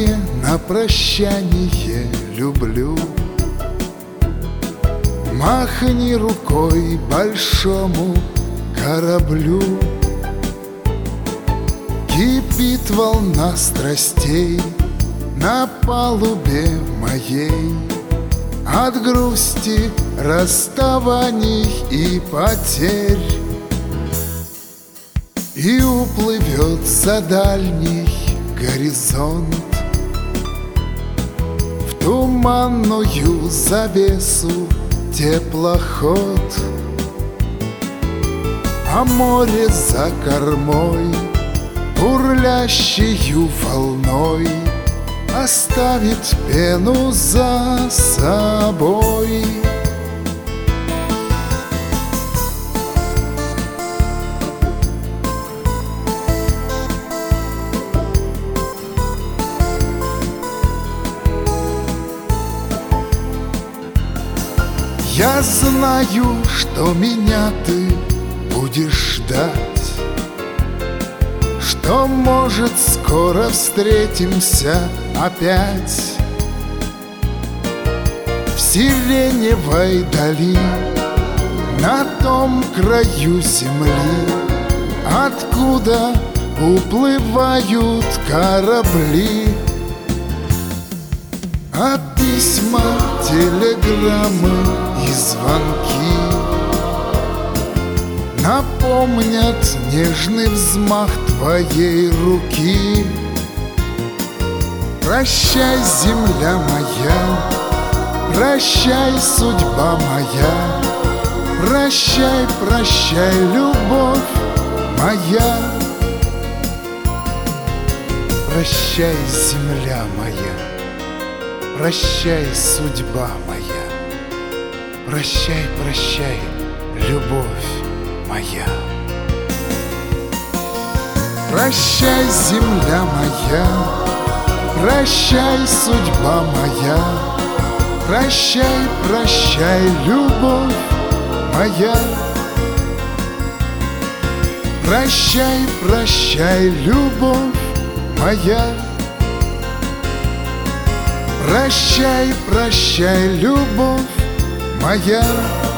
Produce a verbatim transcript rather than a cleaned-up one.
не на прощание люблю. Махни рукой большому кораблю. Кипит волна страстей на палубе моей, от грусти, расставаний и потерь. И уплывет за дальний горизонт в туманную завесу теплоход, а море за кормой бурлящею волной оставит пену за собой. Я знаю, что меня ты будешь ждать, что, может, скоро встретимся опять в сиреневой дали, на том краю земли, откуда уплывают корабли. А письма, телеграммы и звонки напомнят нежный взмах твоей руки. Прощай, земля моя, прощай, судьба моя, прощай, прощай, любовь моя. Прощай, земля моя, прощай, судьба моя, прощай, прощай, любовь моя. Прощай, земля моя, прощай, судьба моя, прощай, прощай, любовь моя. Прощай, прощай, любовь моя. Прощай, прощай, любовь моя.